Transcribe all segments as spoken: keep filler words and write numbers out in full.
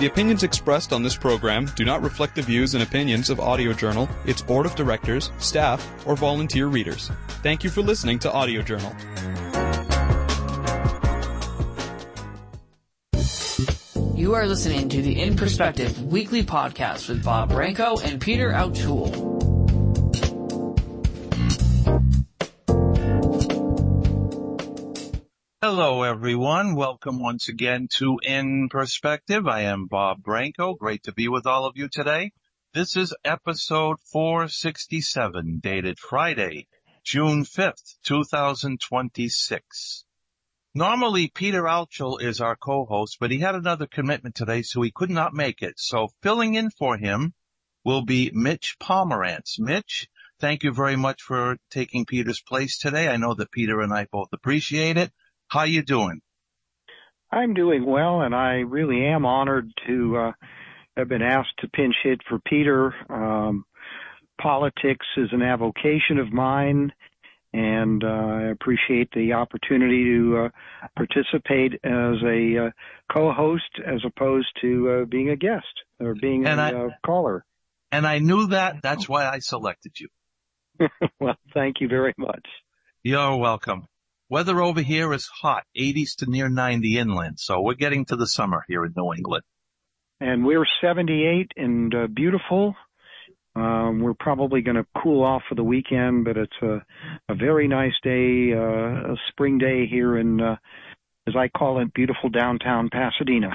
The opinions expressed on this program do not reflect the views and opinions of Audio Journal, its board of directors, staff, or volunteer readers. Thank you for listening to Audio Journal. You are listening to the In Perspective weekly podcast with Bob Branco and Peter O'Toole. Hello, everyone. Welcome once again to In Perspective. I am Bob Branco. Great to be with all of you today. This is episode four sixty-seven, dated Friday, June fifth, twenty twenty-six. Normally, Peter O'Toole is our co-host, but he had another commitment today, so he could not make it. So filling in for him will be Mitch Pomerantz. Mitch, thank you very much for taking Peter's place today. I know that Peter and I both appreciate it. How you doing? I'm doing well, and I really am honored to uh, have been asked to pinch hit for Peter. Um, politics is an avocation of mine, and uh, I appreciate the opportunity to uh, participate as a uh, co-host as opposed to uh, being a guest or being and a I, uh, caller. And I knew that. That's why I selected you. Well, thank you very much. You're welcome. Weather over here is hot, eighties to near ninety inland, so we're getting to the summer here in New England. And we're seventy-eight and uh, beautiful. Um, we're probably going to cool off for the weekend, but it's a, a very nice day, uh, a spring day here in, uh, as I call it, beautiful downtown Pasadena.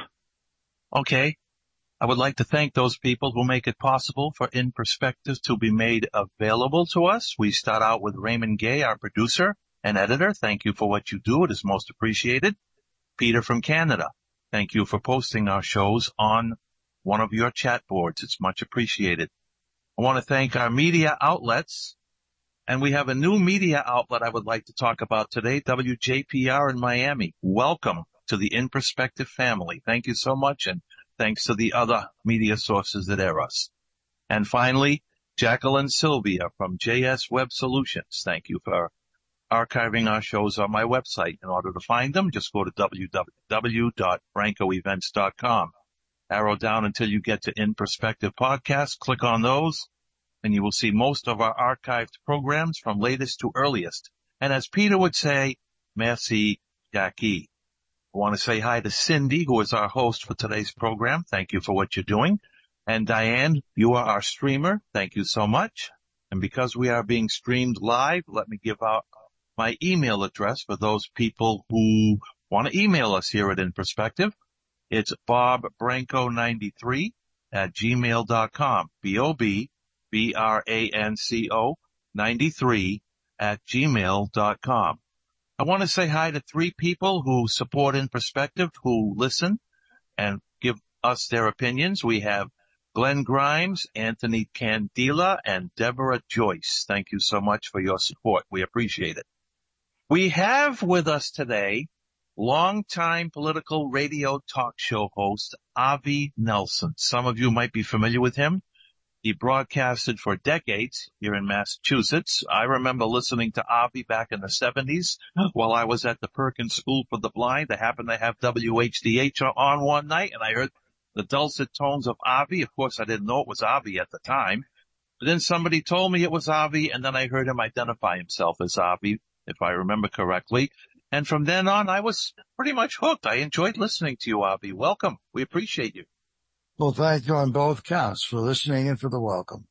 Okay. I would like to thank those people who make it possible for In Perspective to be made available to us. We start out with Raymond Gay, our producer and editor. Thank you for what you do. It is most appreciated. Peter from Canada, thank you for posting our shows on one of your chat boards. It's much appreciated. I want to thank our media outlets, and we have a new media outlet I would like to talk about today, W J P R in Miami. Welcome to the In Perspective family. Thank you so much, and thanks to the other media sources that air us. And finally, Jacqueline Sylvia from J S Web Solutions. Thank you for archiving our shows on my website. In order to find them, just go to w w w dot branco events dot com. Arrow down until you get to In Perspective Podcast. Click on those, and you will see most of our archived programs from latest to earliest. And as Peter would say, merci, Jackie. I want to say hi to Cindy, who is our host for today's program. Thank you for what you're doing. And Diane, you are our streamer. Thank you so much. And because we are being streamed live, let me give out my email address for those people who want to email us here at In Perspective. It's bob branco ninety-three at gmail dot com. B O B B R A N C O ninety-three at gmail dot com. I want to say hi to three people who support In Perspective, who listen and give us their opinions. We have Glenn Grimes, Anthony Candela, and Deborah Joyce. Thank you so much for your support. We appreciate it. We have with us today longtime political radio talk show host Avi Nelson. Some of you might be familiar with him. He broadcasted for decades here in Massachusetts. I remember listening to Avi back in the seventies while I was at the Perkins School for the Blind. I happened to have W H D H on one night, and I heard the dulcet tones of Avi. Of course, I didn't know it was Avi at the time. But then somebody told me it was Avi, and then I heard him identify himself as Avi, if I remember correctly. And from then on, I was pretty much hooked. I enjoyed listening to you, Avi. Welcome. We appreciate you. Well, thank you on both counts for listening and for the welcome.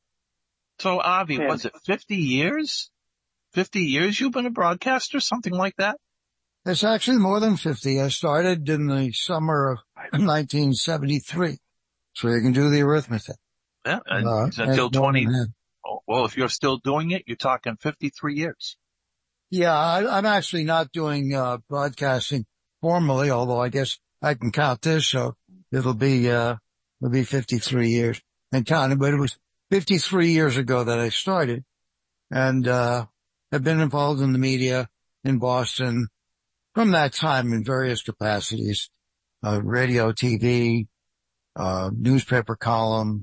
So, Avi, yeah. Was it fifty years? fifty years you've been a broadcaster, something like that? It's actually more than fifty. I started in the summer of nineteen seventy-three. So you can do the arithmetic. Yeah, and uh, until twenty. Oh, well, if you're still doing it, you're talking fifty-three years. Yeah, I, I'm actually not doing uh broadcasting formally, although I guess I can count this, so it'll be uh it'll be fifty-three years and counting. But it was fifty-three years ago that I started, and uh I've been involved in the media in Boston from that time in various capacities, uh radio, T V, uh newspaper column,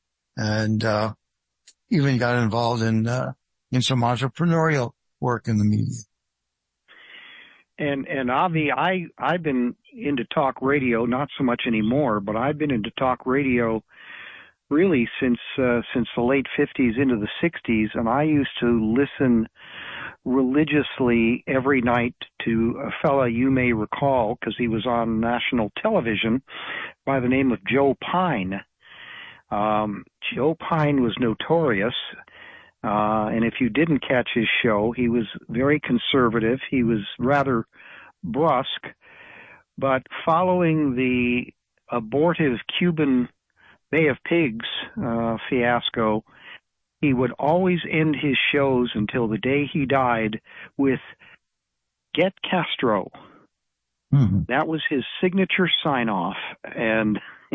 and uh even got involved in uh in some entrepreneurial work in the media. And, and Avi, I, I've been into talk radio, not so much anymore, but I've been into talk radio really since, uh, since the late fifties into the sixties. And I used to listen religiously every night to a fella you may recall, because he was on national television, by the name of Joe Pyne. Um, Joe Pyne was notorious. Uh, and if you didn't catch his show, he was very conservative. He was rather brusque. But following the abortive Cuban Bay of Pigs uh, fiasco, he would always end his shows until the day he died with "Get Castro." Mm-hmm. That was his signature sign-off. And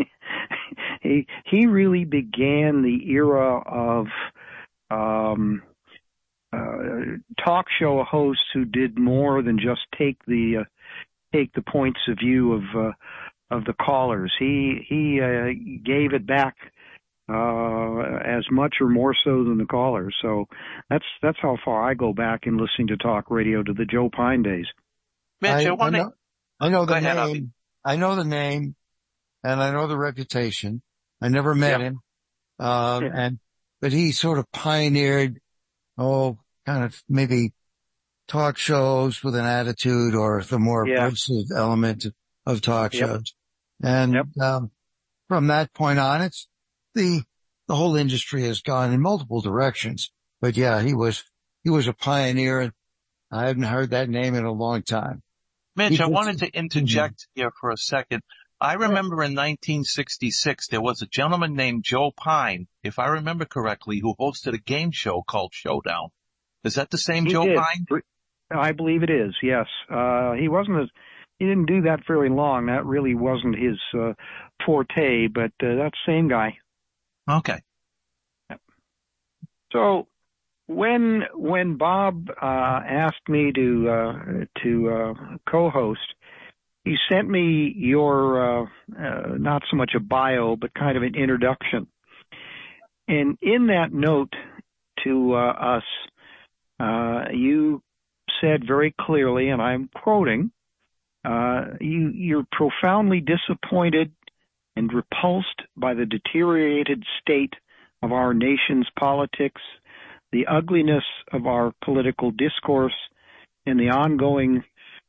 he, he really began the era of um, uh, talk show hosts who did more than just take the uh, take the points of view of uh, of the callers. He he uh, gave it back uh, as much or more so than the callers. So that's that's how far I go back in listening to talk radio, to the Joe Pyne days. Mitch, I, I, I know, I know the ahead, name. Abby. I know the name, and I know the reputation. I never met yeah. him, uh, yeah. and but he sort of pioneered, oh, kind of maybe talk shows with an attitude, or the more yeah. abrasive element of talk yep. shows. And yep. um, from that point on, it's the the whole industry has gone in multiple directions. But yeah, he was he was a pioneer, and I haven't heard that name in a long time. Mitch, He I was, wanted to interject mm-hmm. here for a second. I remember in nineteen sixty-six, there was a gentleman named Joe Pyne, if I remember correctly, who hosted a game show called Showdown. Is that the same he Joe did. Pyne? I believe it is, yes. Uh, he wasn't as, he didn't do that very long. That really wasn't his, uh, forte, but, uh, that same guy. Okay. So, when, when Bob, uh, asked me to, uh, to, uh, co-host, he sent me your, uh, uh, not so much a bio, but kind of an introduction. And in that note to, uh, us, uh, you said very clearly, and I'm quoting, uh, you, you're profoundly disappointed and repulsed by the deteriorated state of our nation's politics, the ugliness of our political discourse, and the ongoing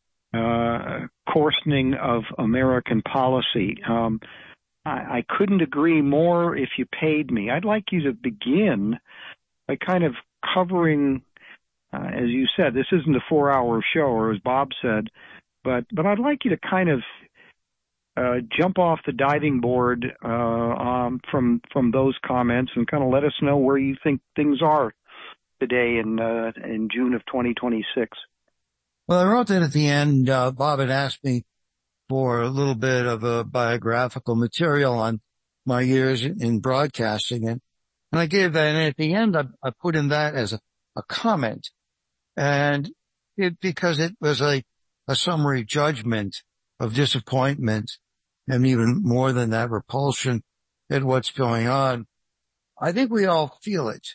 uh, coarsening of American policy. Um, I, I couldn't agree more if you paid me. I'd like you to begin by kind of covering, uh, as you said, this isn't a four-hour show, or as Bob said, but but I'd like you to kind of uh, jump off the diving board uh, um, from from those comments and kind of let us know where you think things are today in uh, in June of twenty twenty-six. Well, I wrote that at the end. Uh, Bob had asked me for a little bit of a biographical material on my years in, in broadcasting, and, and I gave that. And at the end, I, I put in that as a, a comment, and it because it was a a summary judgment of disappointment, and even more than that, repulsion at what's going on. I think we all feel it.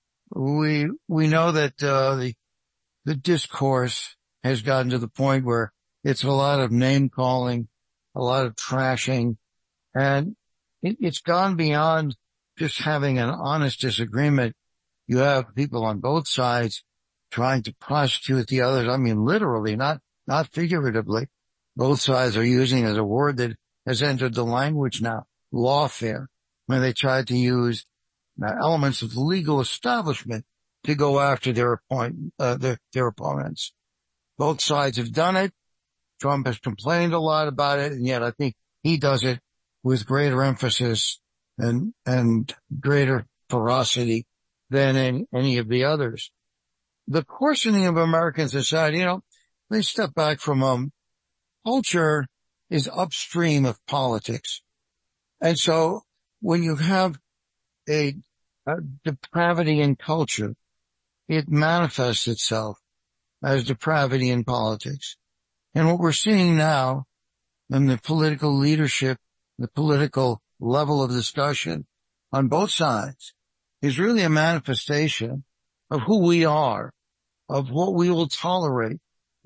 We we know that uh, the the discourse has gotten to the point where it's a lot of name calling, a lot of trashing, and it, it's gone beyond just having an honest disagreement. You have people on both sides trying to prosecute the others. I mean, literally, not not figuratively. Both sides are using as a word that has entered the language now, lawfare, when they tried to use uh, elements of the legal establishment to go after their appoint, uh, their, their opponents. Both sides have done it. Trump has complained a lot about it, and yet I think he does it with greater emphasis and, and greater ferocity than in any of the others. The coarsening of American society, you know, let me step back from, um, culture is upstream of politics. And so when you have a, a depravity in culture, it manifests itself as depravity in politics. And what we're seeing now in the political leadership, the political level of discussion on both sides is really a manifestation of who we are, of what we will tolerate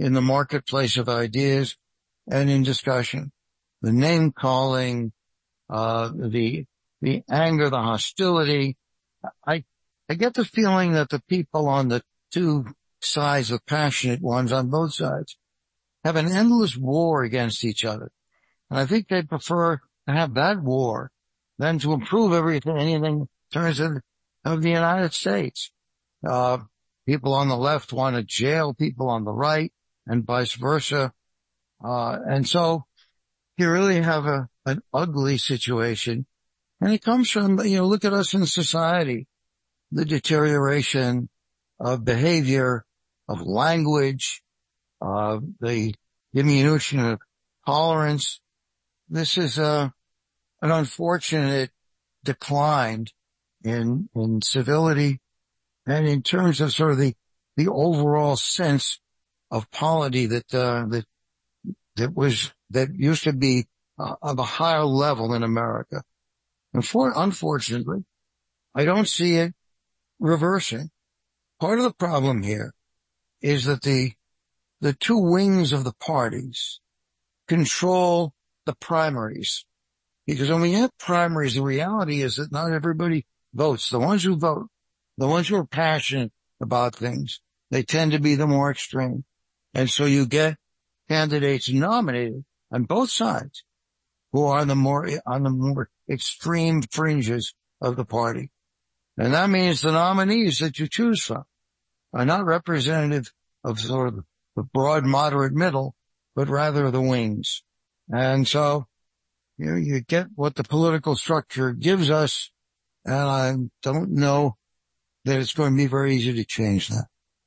in the marketplace of ideas and in discussion. The name calling, uh, the, the anger, the hostility. I, I get the feeling that the people on the two sides, the passionate ones on both sides, have an endless war against each other. And I think they prefer to have that war than to improve everything, anything in terms of, of the United States. Uh, people on the left want to jail people on the right and vice versa. Uh, and so you really have a, an ugly situation. And it comes from, you know, look at us in society, the deterioration of behavior, of language, uh, the diminution of tolerance. This is a, an unfortunate decline in, in civility and in terms of sort of the, the overall sense of polity that, uh, that, that was, that used to be uh, of a higher level in America. And for, unfortunately, I don't see it reversing. Part of the problem here is that the, the two wings of the parties control the primaries. Because when we have primaries, the reality is that not everybody votes. The ones who vote, the ones who are passionate about things, they tend to be the more extreme. And so you get candidates nominated on both sides who are the more, on the more extreme fringes of the party. And that means the nominees that you choose from are not representative of sort of the broad, moderate middle, but rather the wings. And so, you know, you get what the political structure gives us, and I don't know that it's going to be very easy to change that.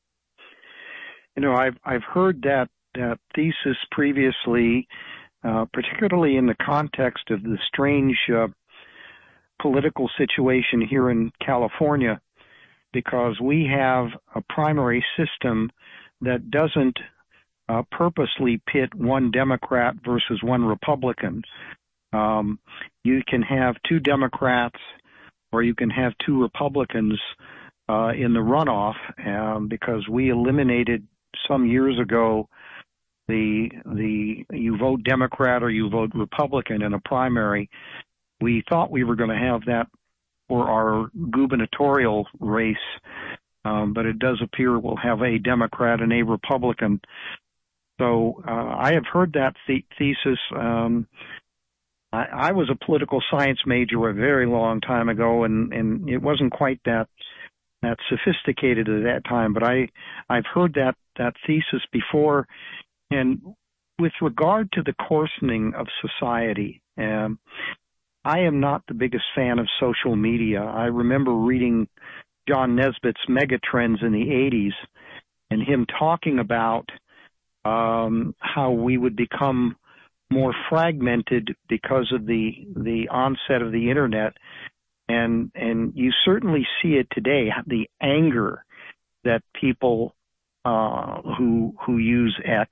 You know, I've I've heard that that thesis previously, uh, particularly in the context of the strange uh, political situation here in California, because we have a primary system that doesn't uh, purposely pit one Democrat versus one Republican. Um, you can have two Democrats or you can have two Republicans uh, in the runoff, um, because we eliminated some years ago the the you vote Democrat or you vote Republican in a primary. We thought we were going to have that for our gubernatorial race, um, but it does appear we'll have a Democrat and a Republican. So uh, I have heard that th- thesis. Um, I, I was a political science major a very long time ago, and, and it wasn't quite that that sophisticated at that time. But I I've heard that that thesis before, and with regard to the coarsening of society, um, I am not the biggest fan of social media. I remember reading John Nesbitt's Megatrends in the eighties and him talking about um, how we would become more fragmented because of the the onset of the internet. And and you certainly see it today, the anger that people uh, who who use X,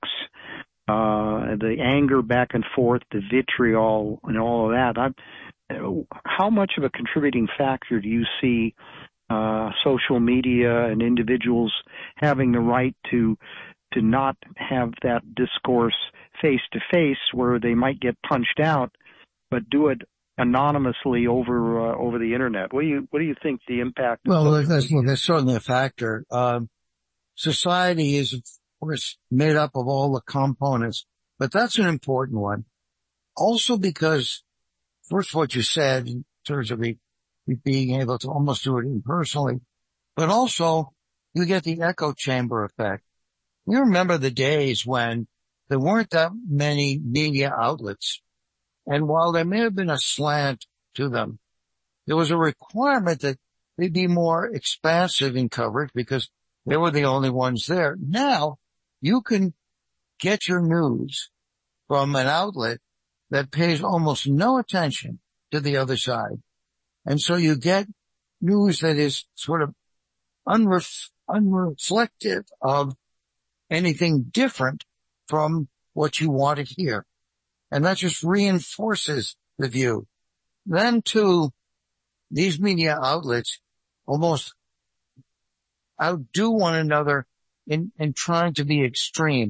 uh, the anger back and forth, the vitriol and all of that. I'm, how much of a contributing factor do you see uh, social media and individuals having the right to to not have that discourse face to face, where they might get punched out, but do it anonymously over uh, over the internet? What do you what do you think the impact? Well, that's, well, that's certainly a factor. Um, society is, of course, made up of all the components, but that's an important one. Also, because first, what you said in terms of the, being able to almost do it impersonally, but also you get the echo chamber effect. You remember the days when there weren't that many media outlets. And while there may have been a slant to them, there was a requirement that they be more expansive in coverage because they were the only ones there. Now you can get your news from an outlet that pays almost no attention to the other side. And so you get news that is sort of unref- unreflective of anything different from what you want to hear. And that just reinforces the view. Then too, these media outlets almost outdo one another in, in trying to be extreme.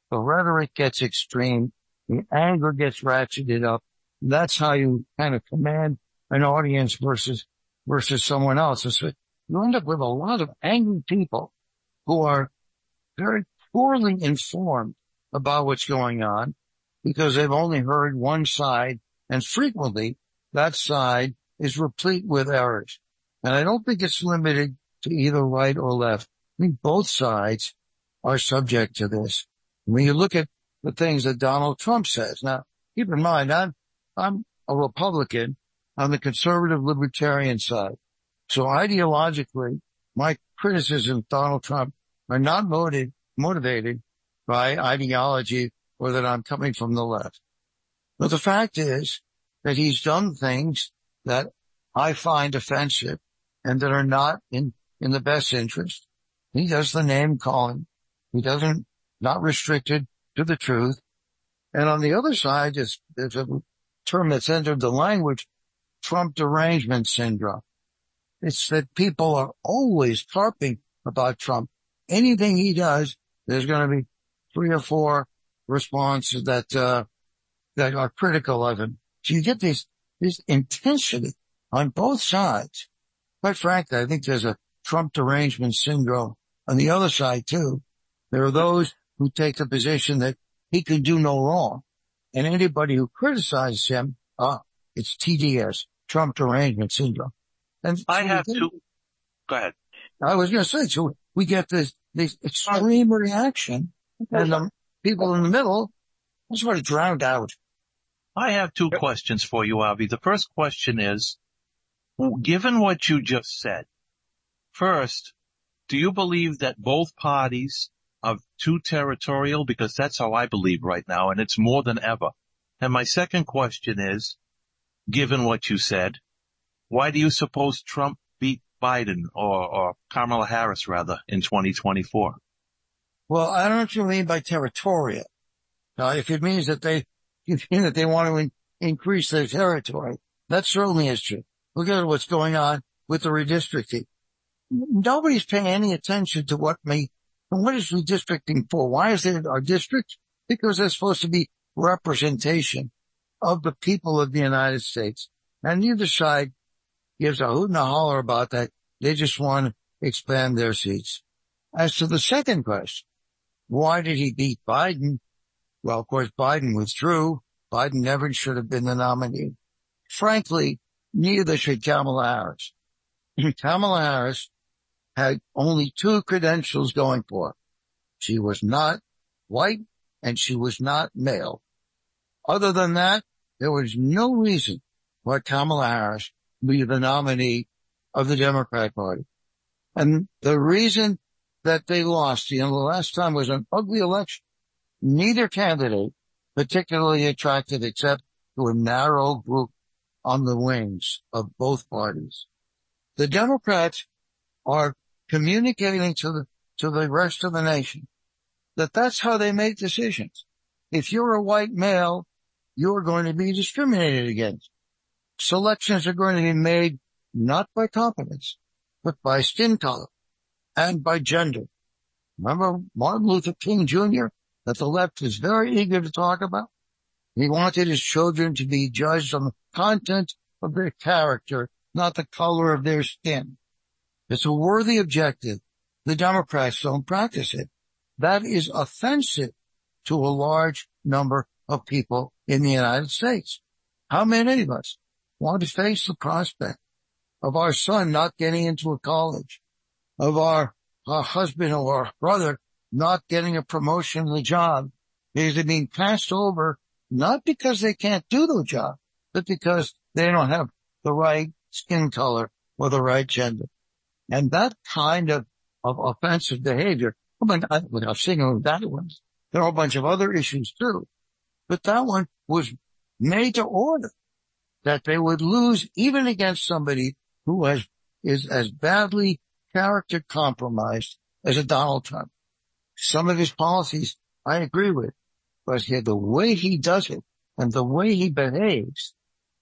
the rhetoric gets extreme, the anger gets ratcheted up. That's how you kind of command an audience versus, versus someone else. So you end up with a lot of angry people who are very poorly informed about what's going on because they've only heard one side, and frequently that side is replete with errors. And I don't think it's limited to either right or left. I think both sides are subject to this. When you look at the things that Donald Trump says, now keep in mind, I'm, I'm a Republican on the conservative libertarian side. So ideologically, my criticisms of Donald Trump are not motivated, motivated by ideology or that I'm coming from the left. But the fact is that he's done things that I find offensive and that are not in, in the best interest. He does the name calling. He doesn't, not restricted to the truth. And on the other side, there's, there's a term that's entered the language, Trump derangement syndrome. It's that people are always harping about Trump. Anything he does, there's going to be three or four responses that, uh, that are critical of him. So you get this, this intensity on both sides. Quite frankly, I think there's a Trump derangement syndrome on the other side too. There are those who take the position that he can do no wrong. And anybody who criticizes him, ah, it's T D S, Trump derangement syndrome. And I have to, go ahead. I was going to say, so we get this, this extreme reaction and the people in the middle are sort of drowned out. I have two yep. questions for you, Avi. The first question is, given what you just said, first, do you believe that both parties are too territorial? Because that's how I believe right now, and it's more than ever. And my second question is, given what you said, why do you suppose Trump beat Biden or, or Kamala Harris rather in twenty twenty-four? Well, I don't know what you mean by territorial. Now, if it means that they, if you mean that they want to in, increase their territory, that certainly is true. Look at what's going on with the redistricting. Nobody's paying any attention to what may, what is redistricting for? Why is it our district? Because there's supposed to be representation of the people of the United States. And neither side gives a hoot and a holler about that. They just want to expand their seats. As to the second question, why did he beat Biden? Well, of course, Biden withdrew. Biden never should have been the nominee. Frankly, neither should Kamala Harris. Kamala Harris had only two credentials going for her. She was not white and she was not male. Other than that, there was no reason why Kamala Harris be the nominee of the Democrat Party. And the reason that they lost, you know, the last time was an ugly election. Neither candidate particularly attractive except to a narrow group on the wings of both parties. The Democrats are communicating to the, to the rest of the nation that that's how they make decisions. If you're a white male, you're going to be discriminated against. Selections are going to be made not by competence, but by skin color and by gender. Remember Martin Luther King Junior that the left is very eager to talk about? He wanted his children to be judged on the content of their character, not the color of their skin. It's a worthy objective. The Democrats don't practice it. That is offensive to a large number of people in the United States. How many of us want to face the prospect of our son not getting into a college, of our, our husband or our brother not getting a promotion in the job because they're being passed over, not because they can't do the job, but because they don't have the right skin color or the right gender. And that kind of, of offensive behavior, I mean, I, without singling that one, there are a bunch of other issues too, but that one was made to order that they would lose even against somebody who has, is as badly character compromised as a Donald Trump. Some of his policies I agree with, but here the way he does it and the way he behaves,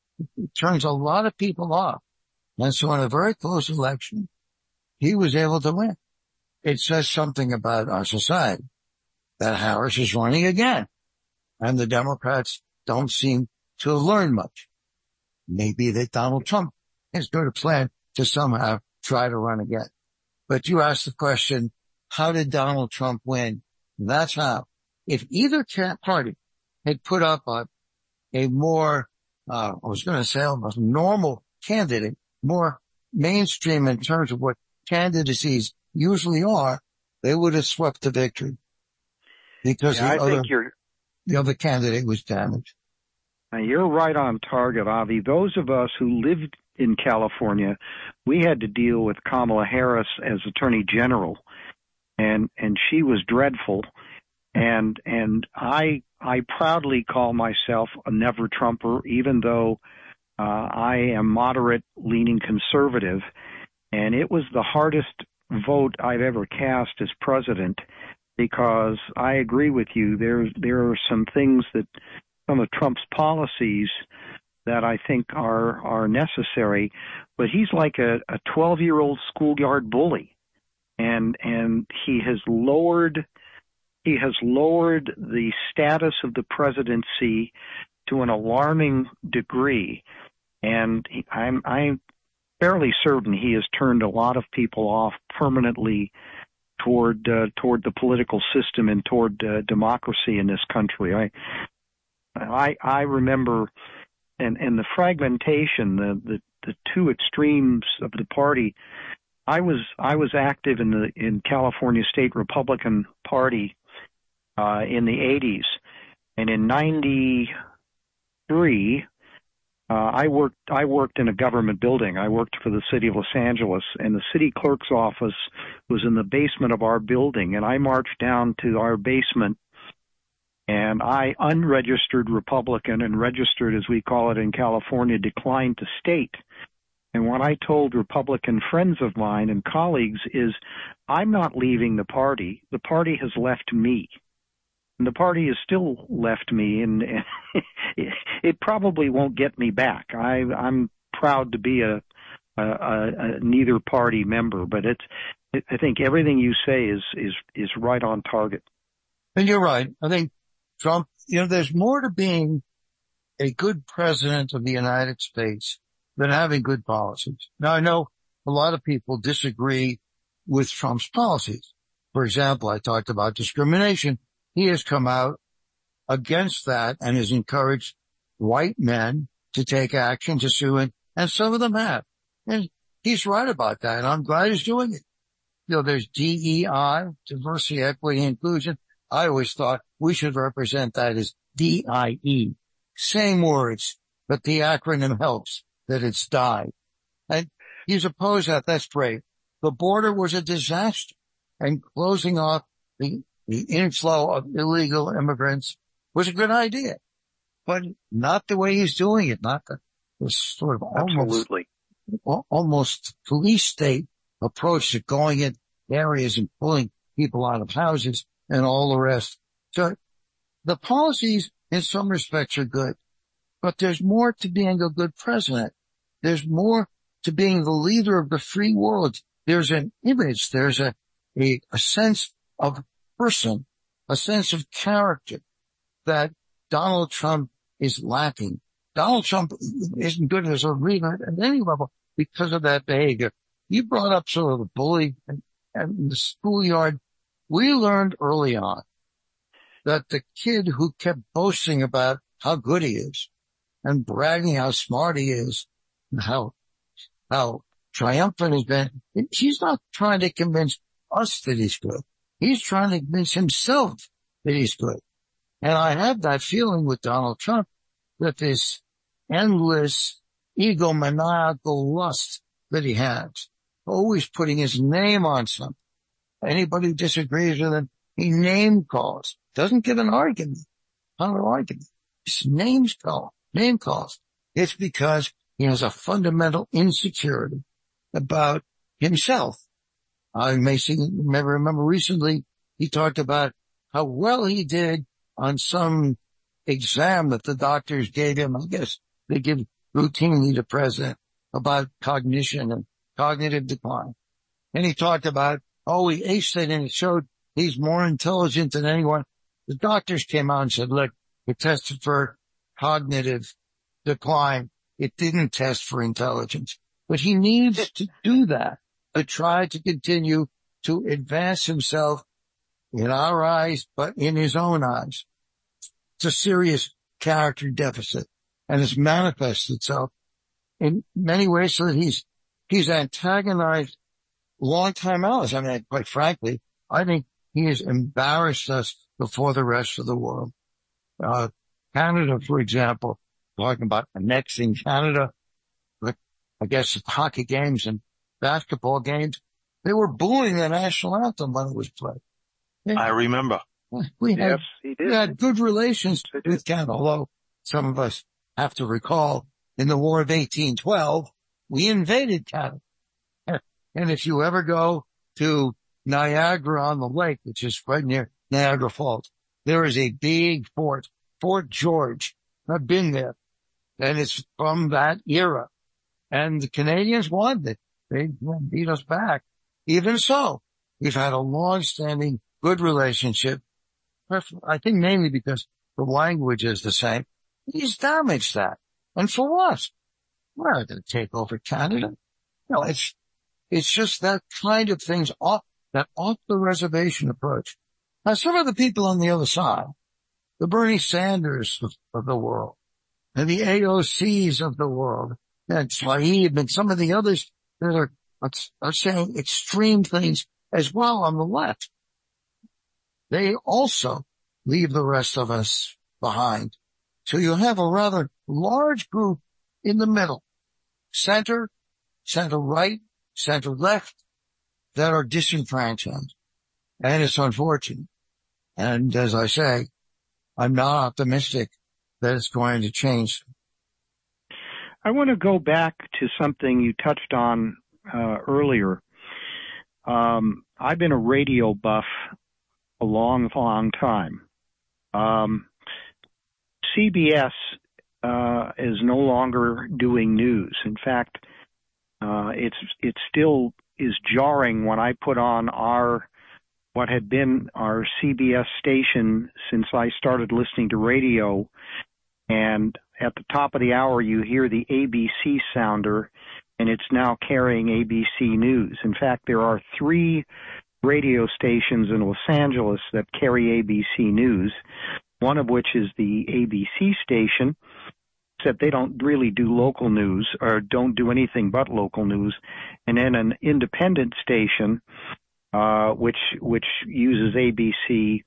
it turns a lot of people off. And so in a very close election, he was able to win. It says something about our society. that Harris is running again. And the Democrats don't seem to have learned much. Maybe that Donald Trump has got a plan to somehow try to run again. But you asked the question, how did Donald Trump win? That's how. If either party had put up a, a more, uh, I was going to say almost normal candidate, more mainstream in terms of what candidacies usually are, they would have swept the victory. Because yeah, the, I other, think you're, the other candidate was damaged. Now, you're right on target, Avi. Those of us who lived in California, we had to deal with Kamala Harris as Attorney General, and and she was dreadful. And and I I proudly call myself a never Trumper, even though uh, I am moderate leaning conservative. And it was the hardest vote I've ever cast as president, because I agree with you. There there are some things that some of Trump's policies that I think are are necessary, but he's like a, a twelve-year-old schoolyard bully, and and he has lowered he has lowered the status of the presidency to an alarming degree, and he, I'm I'm fairly certain he has turned a lot of people off permanently toward uh, toward the political system and toward uh, democracy in this country. I I I remember. And, and the fragmentation, the, the, the two extremes of the party. I was, I was active in the, in California State Republican Party, uh, in the eighties. And in ninety-three, uh, I worked, I worked in a government building. I worked for the city of Los Angeles, and the city clerk's office was in the basement of our building. And I marched down to our basement, and I, unregistered Republican and registered, as we call it in California, declined to state. And what I told Republican friends of mine and colleagues is, I'm not leaving the party. The party has left me. And the party has still left me, and it probably won't get me back. I, I'm proud to be a, a, a neither party member, but it's, it, I think everything you say is, is, is right on target. And you're right. I think Trump, you know, there's more to being a good president of the United States than having good policies. Now, I know a lot of people disagree with Trump's policies. For example, I talked about discrimination. He has come out against that and has encouraged white men to take action to sue him, and some of them have. And he's right about that, and I'm glad he's doing it. You know, there's D E I, diversity, equity, inclusion. I always thought we should represent that as D I E. Same words, but the acronym helps that it's D I E. And he's opposed that. That's great. The border was a disaster, and closing off the, the inflow of illegal immigrants was a good idea, but not the way he's doing it, not the, the sort of almost, almost police state approach to going in areas and pulling people out of houses and all the rest. So the policies in some respects are good, but there's more to being a good president. There's more to being the leader of the free world. There's an image. There's a, a, a sense of person, a sense of character that Donald Trump is lacking. Donald Trump isn't good as a leader at any level because of that behavior. You brought up sort of the bully and, and the schoolyard. We learned early on that the kid who kept boasting about how good he is and bragging how smart he is and how, how triumphant he's been, he's not trying to convince us that he's good. He's trying to convince himself that he's good. And I have that feeling with Donald Trump that this endless egomaniacal lust that he has, always putting his name on something. Anybody who disagrees with him, he name calls. Doesn't give an argument, counter argument. Just names call, name calls. It's because he has a fundamental insecurity about himself. I may see, remember, remember recently he talked about how well he did on some exam that the doctors gave him. I guess they give routinely to president about cognition and cognitive decline. And he talked about, oh, he aced it and it showed he's more intelligent than anyone. The doctors came out and said, look, it tested for cognitive decline. It didn't test for intelligence. But he needs to do that to try to continue to advance himself in our eyes, but in his own eyes. It's a serious character deficit, and it's manifests itself in many ways so that he's, he's antagonized longtime allies. I mean, quite frankly, I think he has embarrassed us before the rest of the world. Uh, Canada, for example, talking about annexing Canada, but I guess hockey games and basketball games, they were booing the national anthem when it was played. Yeah. I remember. We had, Yes, he did. we had good relations with Canada, although some of us have to recall in the War of eighteen twelve, we invaded Canada. And if you ever go to Niagara on the Lake, which is right near Niagara Falls, there is a big fort, Fort George. I've been there, and it's from that era. And the Canadians won it. They beat us back. Even so, we've had a long-standing good relationship. I think mainly because the language is the same. He's damaged that. And for what? We're not going to take over Canada. No, it's, it's just that kind of things off, that off the reservation approach. Now, some of the people on the other side, the Bernie Sanders of, of the world, and the A O Cs of the world, and Tlaib and some of the others that are, are saying extreme things as well on the left. They also leave the rest of us behind. So you have a rather large group in the middle, center, center right, center left, that are disenfranchised. And it's unfortunate. And as I say, I'm not optimistic that it's going to change. I want to go back to something you touched on uh, earlier. Um, I've been a radio buff a long, long time. Um, C B S uh, is no longer doing news. In fact, uh, it's it still is jarring when I put on our what had been our C B S station since I started listening to radio, and at the top of the hour you hear the A B C sounder, and it's now carrying A B C News. In fact, there are three radio stations in Los Angeles that carry A B C News, one of which is the A B C station, except they don't really do local news or don't do anything but local news, and then an independent station uh which which uses A B C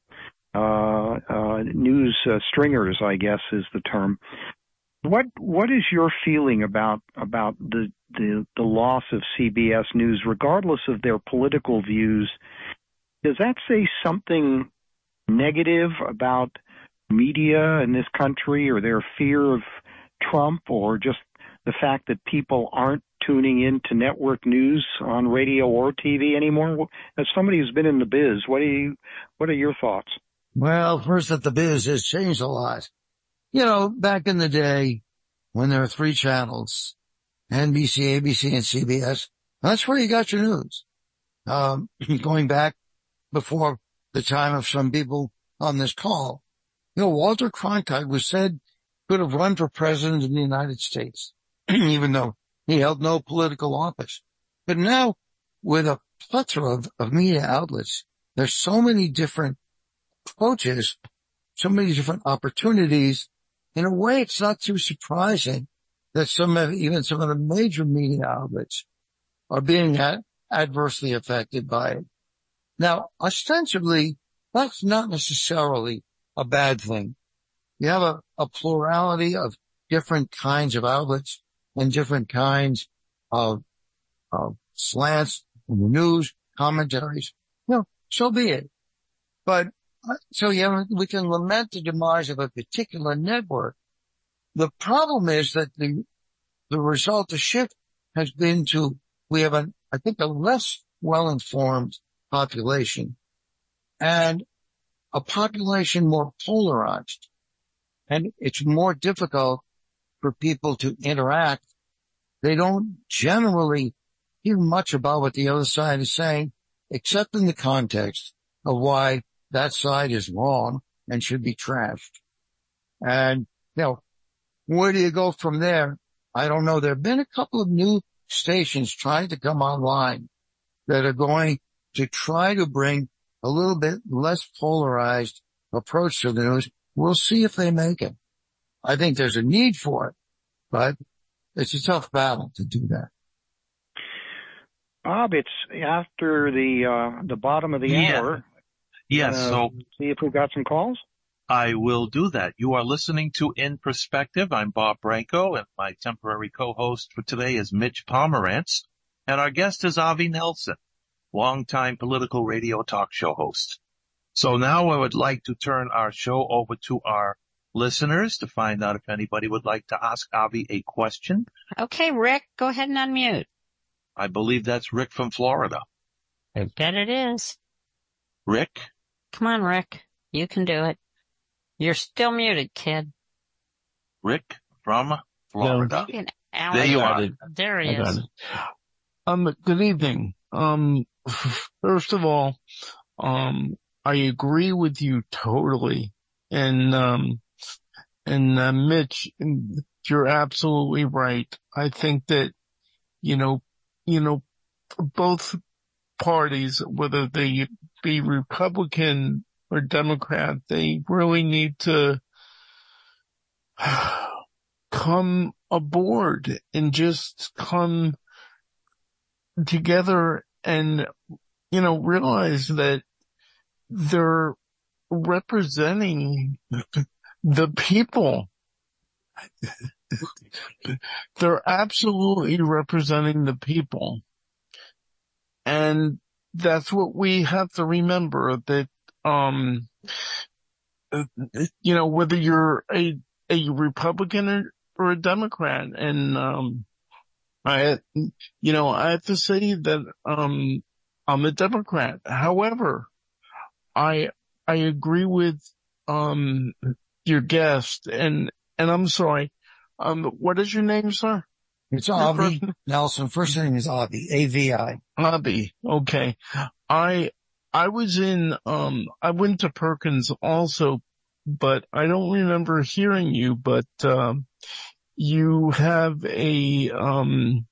uh uh news uh, stringers, I guess is the term. What what is your feeling about about the the the loss of C B S News, regardless of their political views? Does that say something negative about media in this country, or their fear of Trump, or just the fact that people aren't tuning in to network news on radio or T V anymore? As somebody who's been in the biz, what do you what are your thoughts? Well, first, that the biz has changed a lot. You know, back in the day when there were three channels, N B C, A B C, and C B S, that's where you got your news. Um, going back before the time of some people on this call, you know, Walter Cronkite was said could have run for president of the United States, even though he held no political office. But now, with a plethora of, of media outlets, there's so many different approaches, so many different opportunities. In a way, it's not too surprising that some of, even some of the major media outlets are being ad- adversely affected by it. Now, ostensibly, that's not necessarily a bad thing. You have a, a plurality of different kinds of outlets and different kinds of, of slants in the news, commentaries. No, so be it. But, so yeah, we can lament the demise of a particular network. The problem is that the, the result, the shift has been to, we have a, I think a less well-informed population and a population more polarized. And it's more difficult for people to interact. They don't generally hear much about what the other side is saying, except in the context of why that side is wrong and should be trashed. And, you know, where do you go from there? I don't know. There have been a couple of new stations trying to come online that are going to try to bring a little bit less polarized approach to the news. We'll see if they make it. I think there's a need for it, but it's a tough battle to do that. Bob, it's after the uh the bottom of the Yeah. hour. Yes, Uh, so see if we've got some calls. I will do that. You are listening to In Perspective. I'm Bob Branco, and my temporary co-host for today is Mitch Pomerantz, and our guest is Avi Nelson, longtime political radio talk show host. So now I would like to turn our show over to our listeners to find out if anybody would like to ask Avi a question. Okay, Rick, go ahead and unmute. I believe that's Rick from Florida. I bet it is. Rick? Come on, Rick. You can do it. You're still muted, kid. Rick from Florida. Fucking There you Alex. are. There he I got is. it. Um, good evening. Um, first of all, um, I agree with you totally. And, um, and, uh, Mitch, you're absolutely right. I think that, you know, you know, both parties, whether they be Republican or Democrat, they really need to come aboard and just come together and, you know, realize that they're representing the people. They're absolutely representing the people. And that's what we have to remember, that, um, you know, whether you're a, a Republican or, or a Democrat. And, um, I, you know, I have to say that, um, I'm a Democrat. However, I, I agree with, um, your guest, and, and I'm sorry, um, what is your name, sir? It's Your Avi first- Nelson. First name is Avi, A V I. Avi. Okay. I, I was in, um, I went to Perkins also, but I don't remember hearing you, but, um, you have a, um,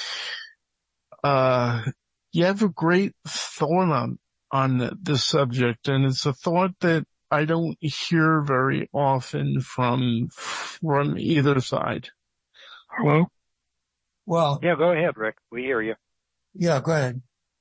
uh, you have a great thought on, on this subject, and it's a thought that I don't hear very often from, from either side. Hello? Well, Yeah, go ahead, Rick. We hear you. yeah, go ahead.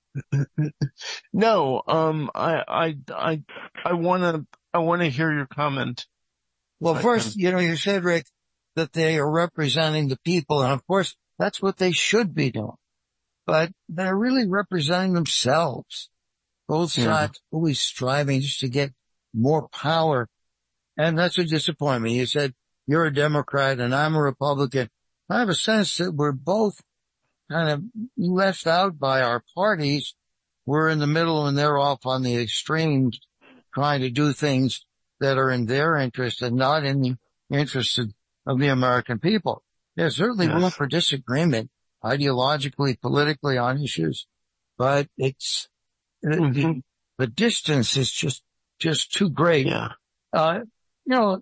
No, um, I, I, I, I wanna, I wanna hear your comment. Well, I first, can- you know, you said, Rick, that they are representing the people, and of course, that's what they should be doing. But they're really representing themselves. Both Yeah. sides always striving just to get more power. And that's a disappointment. You said you're a Democrat and I'm a Republican. I have a sense that we're both kind of left out by our parties. We're in the middle and they're off on the extremes trying to do things that are in their interest and not in the interest of, of the American people. There's certainly Yes. room for disagreement ideologically, politically on issues, but it's, Mhm. the, the distance is just, just too great. Yeah. Uh, you know,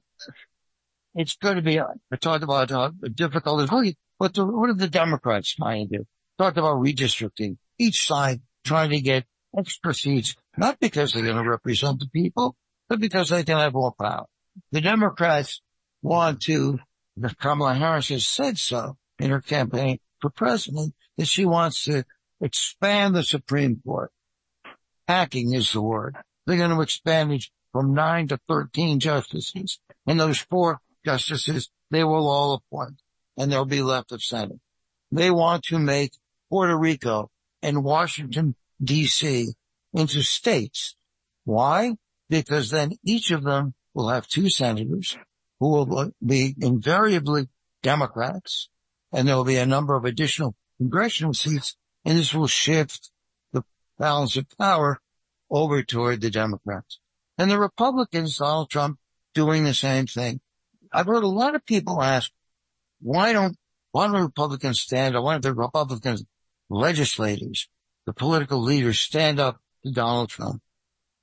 it's going to be, I talked about how difficult it is. Really, what, the, what are the Democrats trying to do? Talked about redistricting. Each side trying to get extra seats, not because they're going to represent the people, but because they can have more power. The Democrats want to, Kamala Harris has said so in her campaign for president, that she wants to expand the Supreme Court. Hacking is the word. They're going to expand it from nine to thirteen justices. And those four justices, they will all appoint, and they'll be left of Senate. They want to make Puerto Rico and Washington, D C into states. Why? Because then each of them will have two senators who will be invariably Democrats, and there will be a number of additional congressional seats, and this will shift the balance of power over toward the Democrats. And the Republicans, Donald Trump, doing the same thing. I've heard a lot of people ask, why don't, why don't Republicans stand up? Why don't the Republican legislators, the political leaders, stand up to Donald Trump?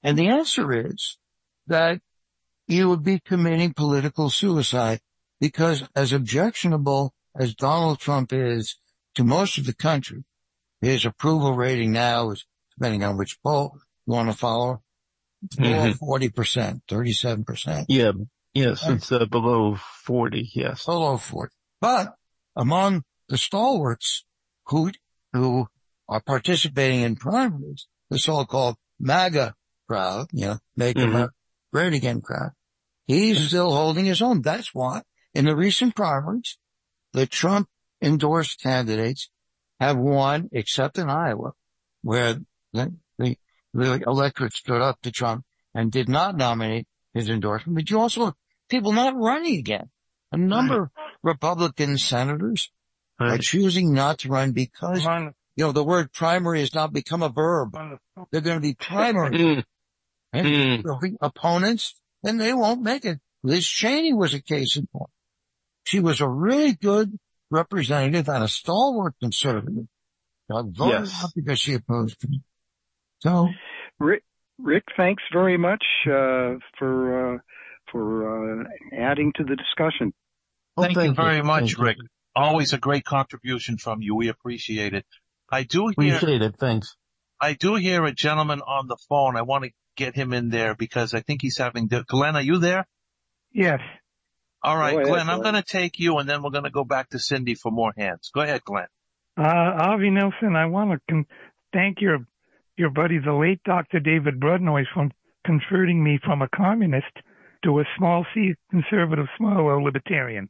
And the answer is that you would be committing political suicide, because as objectionable as Donald Trump is to most of the country, his approval rating now is, depending on which poll you want to follow, below mm-hmm. forty percent, thirty-seven percent. Yeah. Yes. Right? It's uh, below forty. Yes. Below forty. But among the stalwarts who, who are participating in primaries, the so-called MAGA crowd, you know, make mm-hmm. America great again crowd, he's still holding his own. That's why in the recent primaries, the Trump endorsed candidates have won, except in Iowa, where the, the, the electorate stood up to Trump and did not nominate his endorsement. But you also have people not running again. A number right. of Republican senators right. are choosing not to run because, you know, the word primary has now become a verb. They're going to be primary. And mm. there'll be opponents, and they won't make it. Liz Cheney was a case in point. She was a really good representative and a stalwart conservative. Got voted yes. out because she opposed him. So, Rick, Rick, thanks very much uh, for uh, for uh, adding to the discussion. Well, thank, thank you very you. much, thank Rick. You. Always a great contribution from you. We appreciate it. I do hear, appreciate it. Thanks. I do hear a gentleman on the phone. I want to get him in there because I think he's having. Glenn, are you there? Yes. All right, ahead, Glenn, I'm going to take you, and then we're going to go back to Cindy for more hands. Go ahead, Glenn. Uh, Avi Nelson, I want to con- thank your your buddy, the late Doctor David Brudnoy, for converting me from a communist to a small C conservative, small libertarian.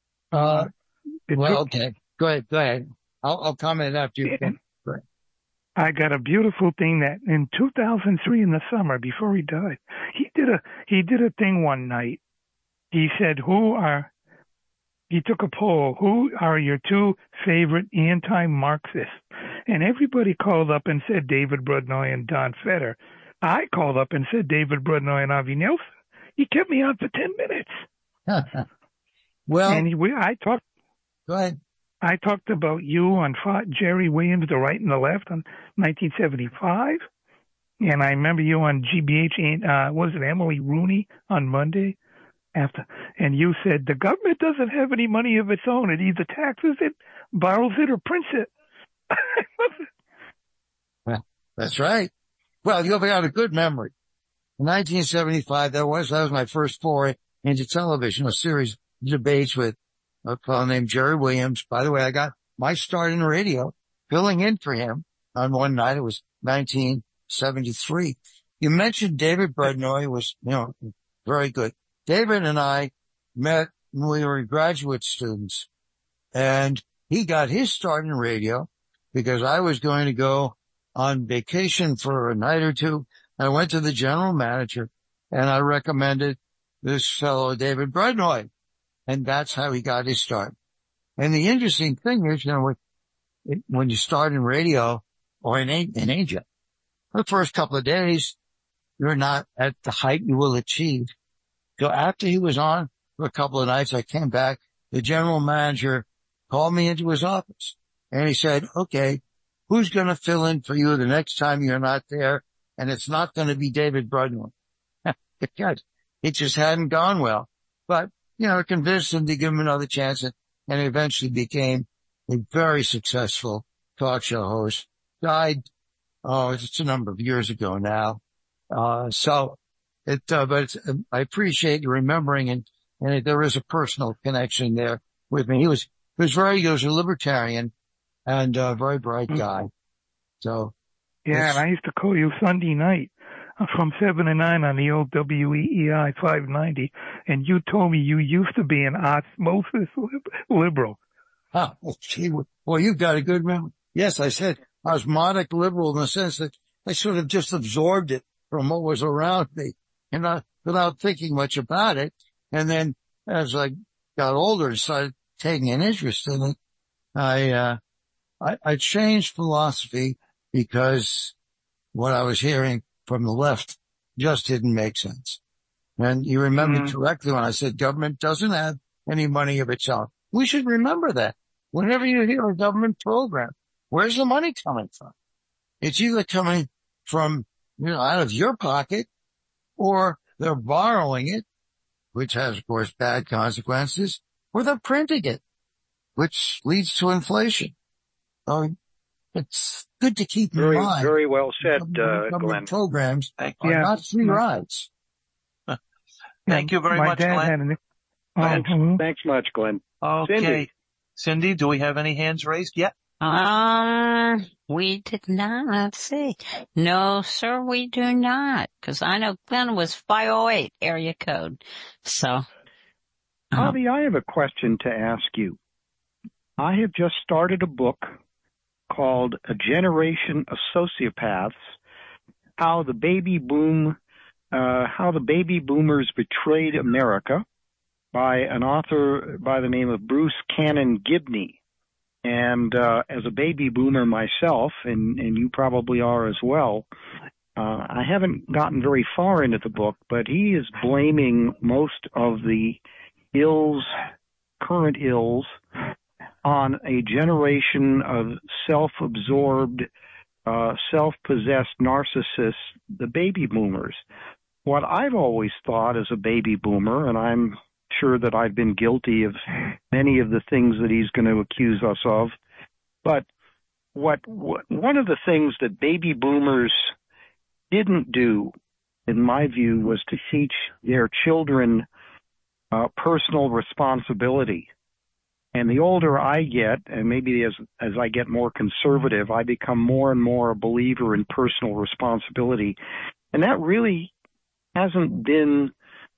Uh, well, took, okay. Go ahead, go ahead. I'll, I'll comment after you. Go ahead. I got a beautiful thing that in two thousand three in the summer, before he died, he did a he did a thing one night. He said, who are, he took a poll, who are your two favorite anti-Marxists? And everybody called up and said David Brudnoy and Don Feder. I called up and said David Brudnoy and Avi Nelson. He kept me on for ten minutes. Well, and he, we, I talked, go ahead. I talked about you on Jerry Williams, the right and the left, on nineteen seventy-five. And I remember you on G B H, uh, was it Emily Rooney on Monday? After, and you said the government doesn't have any money of its own. It either taxes it, borrows it, or prints it. Well, that's right. Well, you've got a good memory. In nineteen seventy-five, that was, that was my first foray into television, a series of debates with a fellow named Jerry Williams. By the way, I got my start in radio filling in for him on one night. It was nineteen seventy-three. You mentioned David Brudnoy was, you know, very good. David and I met when we were graduate students, and he got his start in radio because I was going to go on vacation for a night or two. I went to the general manager and I recommended this fellow, David Brudnoy, and that's how he got his start. And the interesting thing is, you know, when you start in radio or in, in Asia, the first couple of days, you're not at the height you will achieve. So after he was on for a couple of nights, I came back. The general manager called me into his office and he said, okay, who's going to fill in for you the next time you're not there? And it's not going to be David Brudnoy. Because it just hadn't gone well. But, you know, I convinced him to give him another chance, and, and eventually became a very successful talk show host. Died, oh, it's a number of years ago now. Uh, so, It, uh, but it's, uh, I appreciate you remembering, and, and it, there is a personal connection there with me. He was, he was very, he was a libertarian and a very bright guy. So. Yeah, and I used to call you Sunday night from seven to nine on the old W E E I five ninety, and you told me you used to be an osmosis liberal. Oh, gee, well, you've got a good memory. Yes, I said osmotic liberal in the sense that I sort of just absorbed it from what was around me. And not without thinking much about it. And then as I got older and started taking an interest in it, I, uh, I, I changed philosophy because what I was hearing from the left just didn't make sense. And you remember mm-hmm. correctly when I said government doesn't have any money of its own. We should remember that. Whenever you hear a government program, where's the money coming from? It's either coming from you know, out of your pocket, or they're borrowing it, which has, of course, bad consequences, or they're printing it, which leads to inflation. So it's good to keep in Very, mind. very well said, uh, Government Glenn. programs are Yeah. not free rides. Thank you very My much, dad Glenn. had an, Thanks, oh, thanks much, Glenn. Okay. Cindy. Cindy, do we have any hands raised yet? Um, we did not. Let's see. No, sir, we do not. Because I know Glenn was five oh eight area code. So. um, Avi, I have a question to ask you. I have just started a book called A Generation of Sociopaths, How the Baby Boom, uh, How the Baby Boomers Betrayed America, by an author by the name of Bruce Cannon Gibney. And uh, as a baby boomer myself, and, and you probably are as well, uh, I haven't gotten very far into the book, but he is blaming most of the ills, current ills, on a generation of self-absorbed, uh, self-possessed narcissists, the baby boomers. What I've always thought as a baby boomer, and I'm sure that I've been guilty of many of the things that he's going to accuse us of, but what, what one of the things that baby boomers didn't do, in my view, was to teach their children uh, personal responsibility. And the older I get, and maybe as as I get more conservative, I become more and more a believer in personal responsibility. And that really hasn't been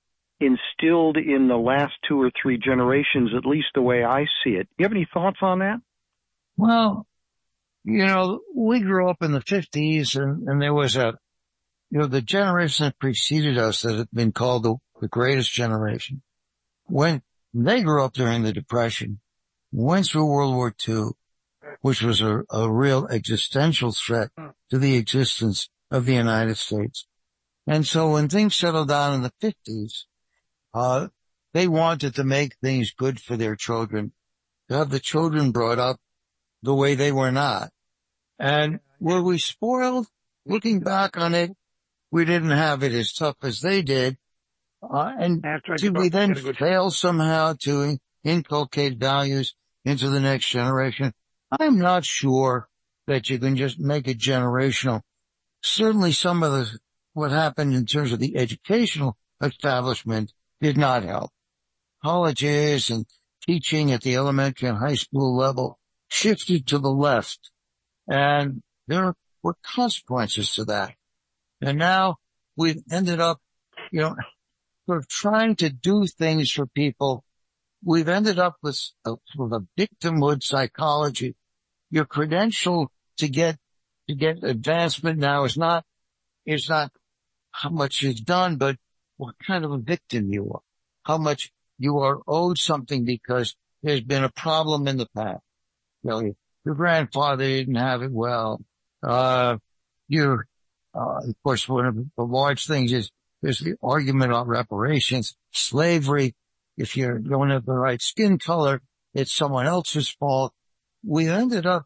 instilled in the last two or three generations, at least the way I see it. You have any thoughts on that? Well, you know, we grew up in the fifties, and, and there was a, you know, the generation that preceded us that had been called the, the greatest generation. When they grew up during the Depression, went through World War Two, which was a, a real existential threat to the existence of the United States. And so when things settled down in the fifties, uh, they wanted to make things good for their children, to have the children brought up the way they were not. And were we spoiled? Looking back on it, we didn't have it as tough as they did. Uh, and did we then fail somehow to inculcate values into the next generation? I'm not sure that you can just make it generational. Certainly some of the, what happened in terms of the educational establishment did not help. Colleges and teaching at the elementary and high school level shifted to the left, and there were consequences to that. And now we've ended up, you know, sort of trying to do things for people. We've ended up with a, with a victimhood psychology. Your credential to get, to get advancement now is not, is not how much you've done, but what kind of a victim you are, how much you are owed something because there's been a problem in the past. You know, your grandfather didn't have it well. Uh, you, uh, of course, one of the large things is there's the argument on reparations, slavery. If you don't have the right skin color, it's someone else's fault. We ended up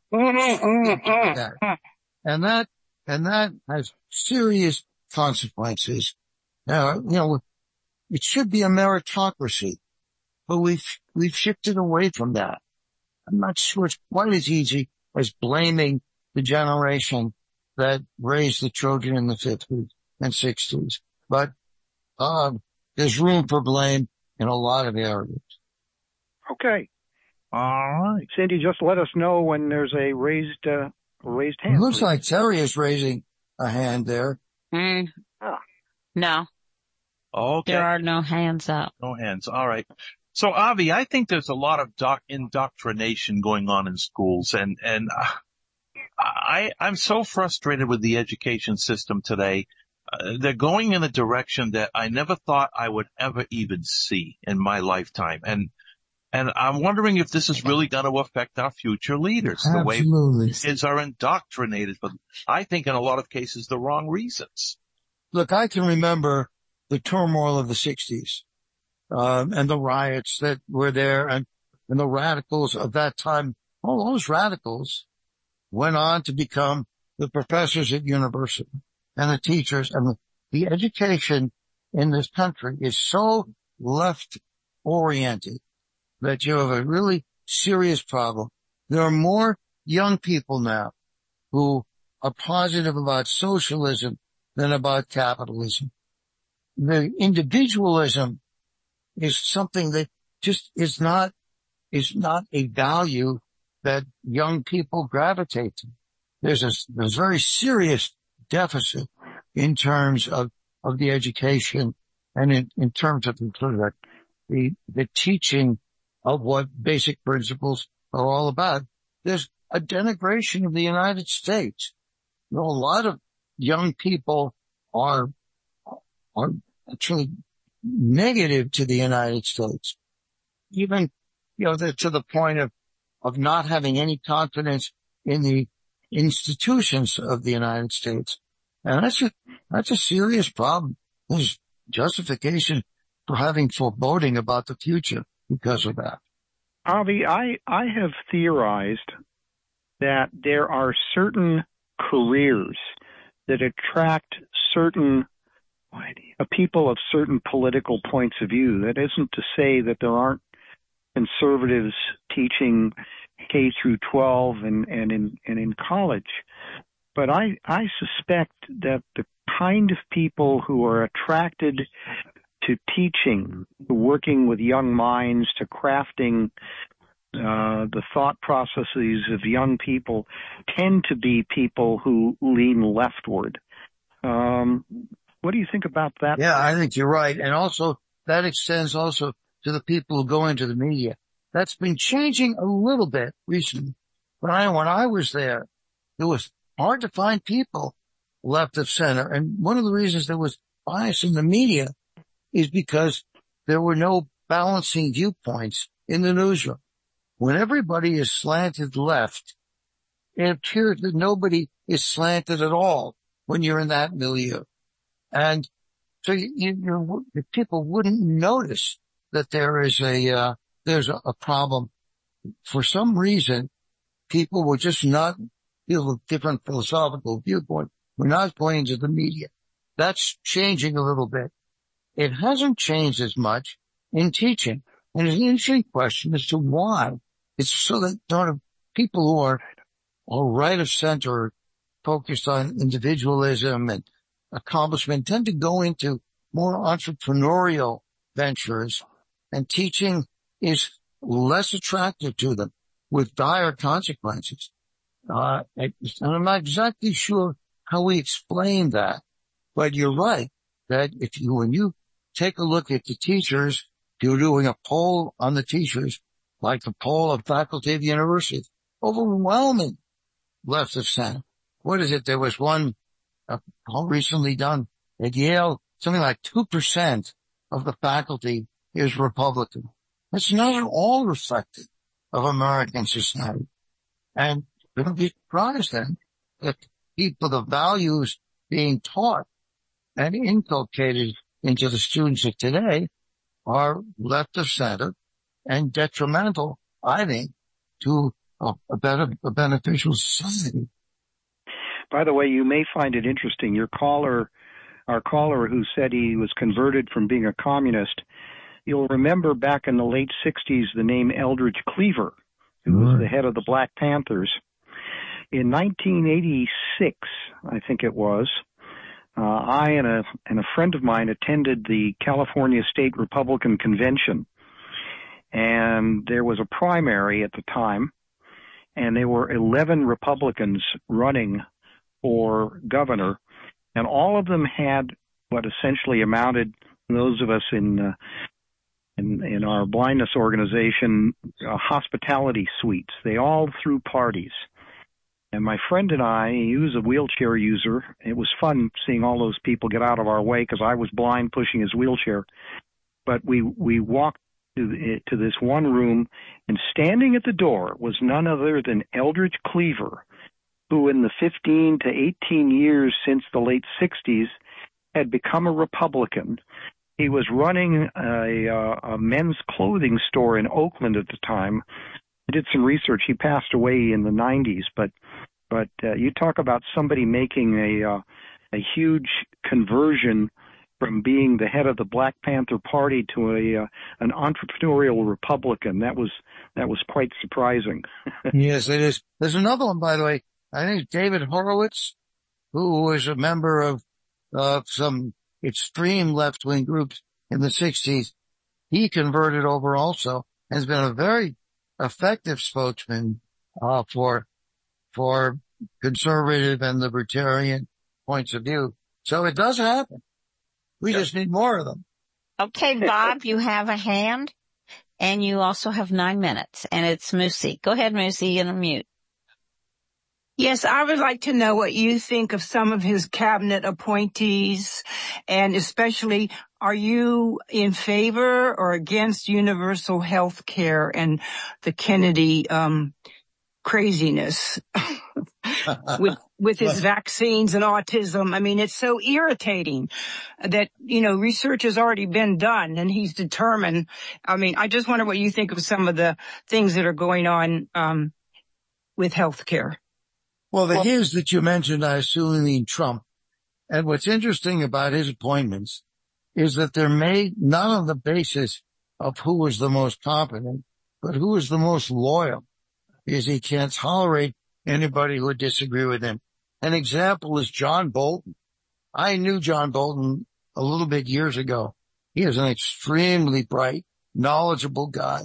that. And that, and that has serious consequences. Now, you know, it should be a meritocracy, but we've, we've shifted away from that. I'm not sure it's quite as easy as blaming the generation that raised the children in the fifties and sixties. But, uh, there's room for blame in a lot of areas. Okay. All right. Cindy, just let us know when there's a raised, uh, raised hand. It looks like Terry is raising a hand there. Mm, Ah. no, Okay. there are no hands up. No hands. All right. So, Avi, I think there's a lot of doc- indoctrination going on in schools, and and uh, I I'm so frustrated with the education system today. Uh, they're going in a direction that I never thought I would ever even see in my lifetime, and and I'm wondering if this is really going to affect our future leaders. Absolutely. The way kids are indoctrinated, but I think in a lot of cases the wrong reasons. Look, I can remember the turmoil of the sixties, um, and the riots that were there, and, and the radicals of that time. All those radicals went on to become the professors at university. and the teachers, and the, the education in this country is so left-oriented that you have a really serious problem. There are more young people now who are positive about socialism than about capitalism. The individualism is something that just is not, is not a value that young people gravitate to. There's a, there's a very serious deficit in terms of, of the education and in, in terms of the, the, the teaching of what basic principles are all about. There's a denigration of the United States. You know, a lot of young people are, are actually negative to the United States. Even, you know, to the point of, of not having any confidence in the institutions of the United States. And that's a, that's a serious problem. There's justification for having foreboding about the future because of that. Avi, I, I have theorized that there are certain careers that attract certain uh, people of certain political points of view. That isn't to say that there aren't conservatives teaching K through twelve and, and in and in college. But I, I suspect that the kind of people who are attracted to teaching, to working with young minds, to crafting uh, the thought processes of young people, tend to be people who lean leftward. Um, what do you think about that? Yeah, I think you're right. And also, that extends also to the people who go into the media. That's been changing a little bit recently. When I, when I was there, it was hard to find people left of center. And one of the reasons there was bias in the media is because there were no balancing viewpoints in the newsroom. When everybody is slanted left, it appears that nobody is slanted at all when you're in that milieu. And so you, you, you people wouldn't notice that there is a, uh, there's a, a problem. For some reason, people were just not, you know, different philosophical viewpoint. We're not going to the media. That's changing a little bit. It hasn't changed as much in teaching. And it's an interesting question as to why. It's so that sort of people who are all right of center, focused on individualism and accomplishment, tend to go into more entrepreneurial ventures, and teaching is less attractive to them with dire consequences. Uh, and I'm not exactly sure how we explain that, but you're right that if you, when you take a look at the teachers, you're doing a poll on the teachers, like the poll of faculty of the university, overwhelming left of center. What is it? There was one uh, poll recently done at Yale, something like two percent of the faculty is Republican. That's not at all reflective of American society. And don't be surprised then that people, the values being taught and inculcated into the students of today are left of center and detrimental, I think, to a, a better, a beneficial society. By the way, you may find it interesting. Your caller, our caller who said he was converted from being a communist, you'll remember back in the late sixties the name Eldridge Cleaver, who was the head of the Black Panthers. In nineteen eighty-six, I think it was, uh, I and a, and a friend of mine attended the California State Republican Convention. And there was a primary at the time, and there were eleven Republicans running for governor, and all of them had what essentially amounted, those of us in uh, in, in our blindness organization, uh, hospitality suites. They all threw parties. And my friend and I, he was a wheelchair user. It was fun seeing all those people get out of our way because I was blind pushing his wheelchair. But we, we walked to, the, to this one room, and standing at the door was none other than Eldridge Cleaver, who in the fifteen to eighteen years since the late sixties had become a Republican. He was running a, a men's clothing store in Oakland at the time. I did some research. He passed away in the nineties, but but uh, you talk about somebody making a uh, a huge conversion from being the head of the Black Panther Party to a uh, an entrepreneurial Republican. That was that was quite surprising. Yes, it is. There's another one, by the way. I think David Horowitz, who was a member of uh, some extreme left-wing groups in the sixties. He converted over also and has been a very effective spokesman uh, for for conservative and libertarian points of view. So it does happen. We yep. just need more of them. Okay, Bob, you have a hand, and you also have nine minutes, and it's Moosey. Go ahead, Moosey, and unmute. Yes, I would like to know what you think of some of his cabinet appointees, and especially, are you in favor or against universal health care and the Kennedy um craziness with with his vaccines and autism? I mean, it's so irritating that, you know, research has already been done and he's determined. I mean, I just wonder what you think of some of the things that are going on um with health care. Well, the his that you mentioned, I assume mean Trump. And what's interesting about his appointments is that they're made not on the basis of who was the most competent, but who is the most loyal, because he can't tolerate anybody who would disagree with him. An example is John Bolton. I knew John Bolton a little bit years ago. He is an extremely bright, knowledgeable guy,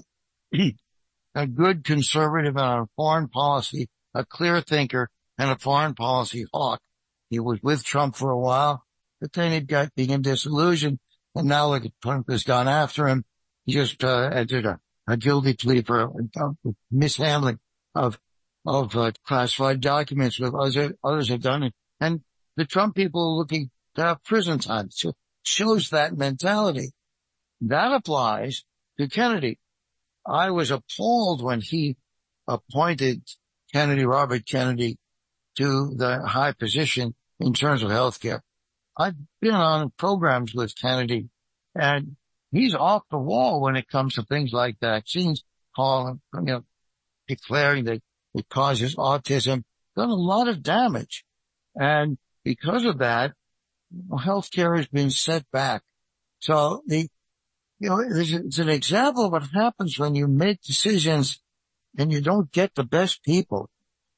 a good conservative on foreign policy, a clear thinker, and a foreign policy hawk. He was with Trump for a while, but then he got became disillusioned, and now look, Trump has gone after him. He just uh, entered a, a guilty plea for uh, mishandling of of uh, classified documents with others, others have done it. And the Trump people are looking to have prison time. So it shows that mentality. That applies to Kennedy. I was appalled when he appointed Kennedy, Robert Kennedy, to the high position in terms of healthcare. I've been on programs with Kennedy, and he's off the wall when it comes to things like vaccines, calling, you know, declaring that it causes autism, done a lot of damage. And because of that, healthcare has been set back. So the, you know, it's an example of what happens when you make decisions and you don't get the best people.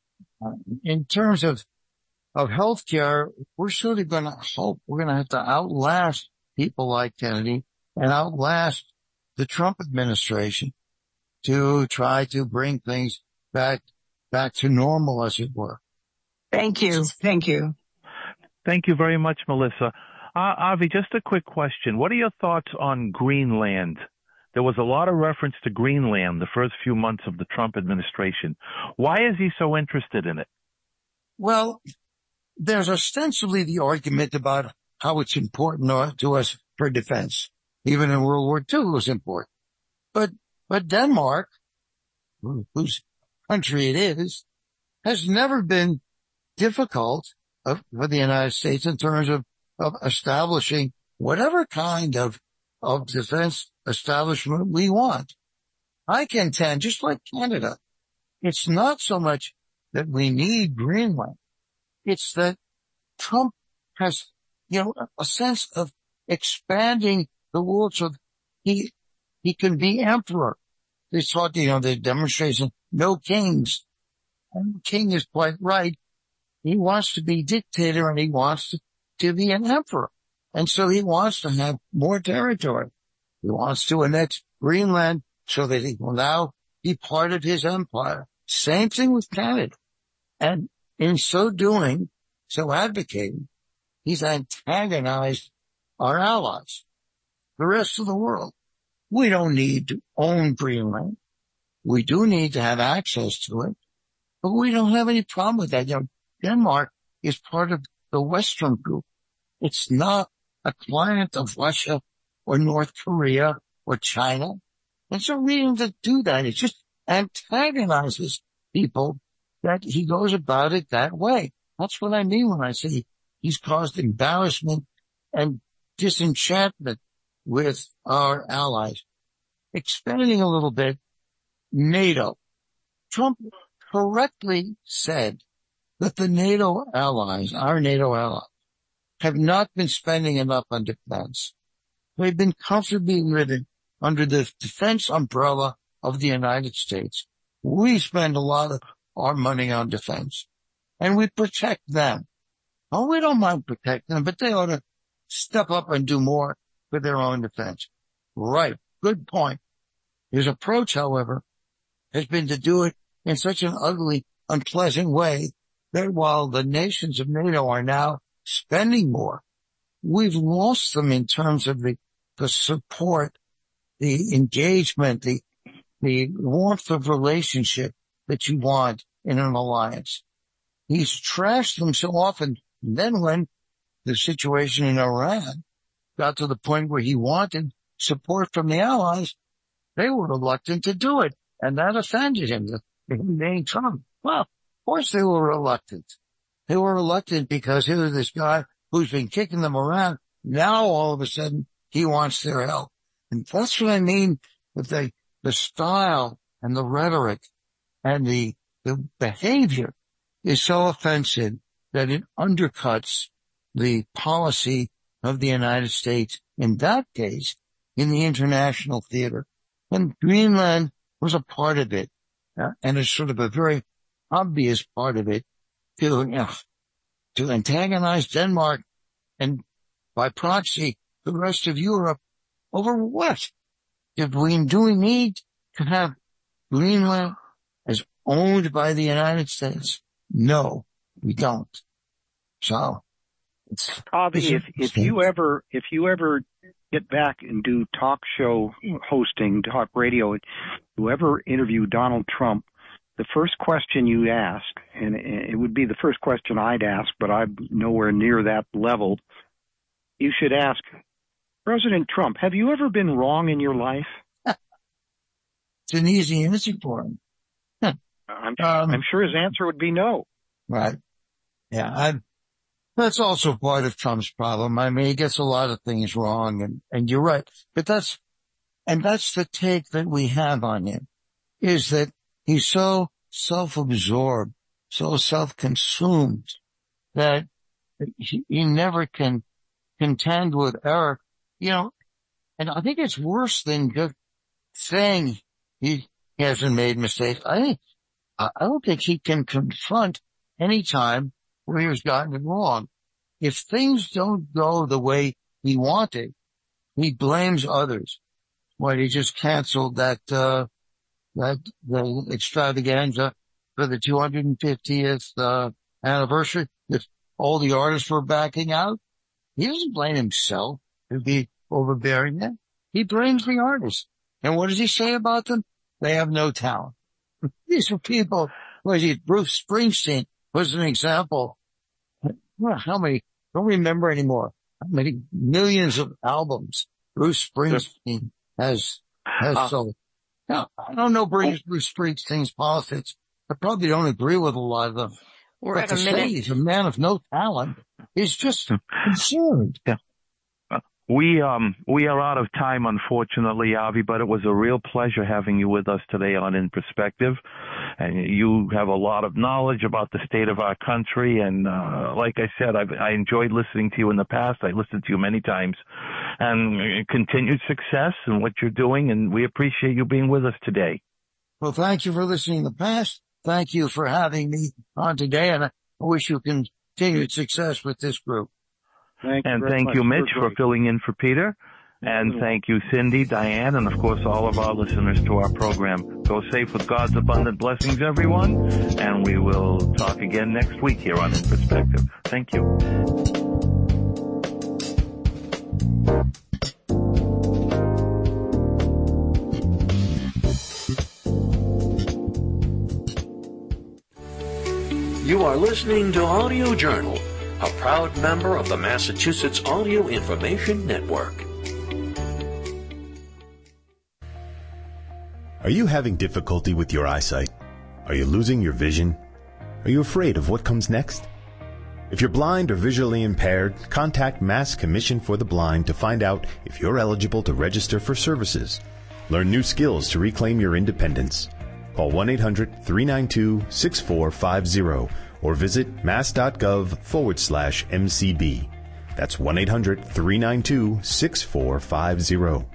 In terms of, of healthcare, we're surely going to hope we're going to have to outlast people like Kennedy and outlast the Trump administration to try to bring things back, back to normal, as it were. Thank you. Thank you. Thank you very much, Melissa. Uh, Avi, just a quick question. What are your thoughts on Greenland? There was a lot of reference to Greenland the first few months of the Trump administration. Why is he so interested in it? Well, there's ostensibly the argument about how it's important to us for defense. Even in World War Two, it was important. But, but Denmark, whose country it is, has never been difficult for the United States in terms of, of establishing whatever kind of, of defense establishment we want. I contend, just like Canada, it's not so much that we need Greenland. It's that Trump has, you know, a sense of expanding the world so he, he can be emperor. They thought, you know, the demonstration, no kings. And the king is quite right. He wants to be dictator and he wants to, to be an emperor. And so he wants to have more territory. He wants to annex Greenland so that he will now be part of his empire. Same thing with Canada. And in so doing, so advocating, he's antagonized our allies, the rest of the world. We don't need to own Greenland. We do need to have access to it, but we don't have any problem with that. You know, Denmark is part of the Western group. It's not a client of Russia or North Korea or China. There's no reason to do that. It just antagonizes people that he goes about it that way. That's what I mean when I say he's caused embarrassment and disenchantment with our allies. Expanding a little bit, NATO. Trump correctly said that the NATO allies, our NATO allies, have not been spending enough on defense. They've been comfortably living under the defense umbrella of the United States. We spend a lot of our money on defense, and we protect them. Oh, we don't mind protecting them, but they ought to step up and do more for their own defense. Right. Good point. His approach, however, has been to do it in such an ugly, unpleasant way that while the nations of NATO are now spending more, we've lost them in terms of the, the support, the engagement, the, the warmth of relationship that you want in an alliance. He's trashed them so often. And then when the situation in Iran got to the point where he wanted support from the allies, they were reluctant to do it. And that offended him, the, the named Trump. Well, of course they were reluctant. They were reluctant because here's this guy who's been kicking them around. Now all of a sudden he wants their help. And that's what I mean with the, the style and the rhetoric and the, the behavior is so offensive that it undercuts the policy of the United States, in that case, in the international theater. And Greenland was a part of it, uh, and it's sort of a very obvious part of it to, you know, to antagonize Denmark and by proxy the rest of Europe over what? Did we, do we need to have Greenland as owned by the United States? No, we don't. So, it's, Avi, if, if you ever, if you ever get back and do talk show hosting, talk radio, you ever interview Donald Trump, the first question you ask, and it would be the first question I'd ask, but I'm nowhere near that level. You should ask, President Trump, have you ever been wrong in your life? It's an easy answer for him. I'm, um, I'm sure his answer would be no. Right. Yeah, I'm, that's also part of Trump's problem. I mean, he gets a lot of things wrong, and, and you're right. But that's, and that's the take that we have on him, is that he's so self-absorbed, so self-consumed that he, he never can contend with error. You know, and I think it's worse than just saying he hasn't made mistakes. I think, I don't think he can confront any time where he's gotten it wrong. If things don't go the way he wanted, he blames others. Well, he just canceled that, uh, that, the extravaganza for the two hundred fiftieth, uh, anniversary. If all the artists were backing out, he doesn't blame himself to be overbearing them. He blames the artists. And what does he say about them? They have no talent. These are people, was he, Bruce Springsteen was an example. Well, how many, don't remember anymore, how many millions of albums Bruce Springsteen has, has uh, sold. Now, I don't know Bruce, Bruce Springsteen's politics. I probably don't agree with a lot of them. We're but at to a say minute. he's a man of no talent is just absurd. Yeah. We, um, we are out of time, unfortunately, Avi, but it was a real pleasure having you with us today on In Perspective. And you have a lot of knowledge about the state of our country. And, uh, like I said, I've, I enjoyed listening to you in the past. I listened to you many times, and continued success in what you're doing. And we appreciate you being with us today. Well, thank you for listening in the past. Thank you for having me on today. And I wish you continued success with this group. Thank and you thank much. you, Mitch, for filling in for Peter. And thank you, Cindy, Diane, and of course all of our listeners to our program. Go safe with God's abundant blessings, everyone. And we will talk again next week here on In Perspective. Thank you. You are listening to Audio Journal, a proud member of the Massachusetts Audio Information Network. Are you having difficulty with your eyesight? Are you losing your vision? Are you afraid of what comes next? If you're blind or visually impaired, contact Mass Commission for the Blind to find out if you're eligible to register for services. Learn new skills to reclaim your independence. Call one eight hundred three nine two six four five zero or visit mass.gov forward slash MCB. That's one eight hundred three nine two six four five zero.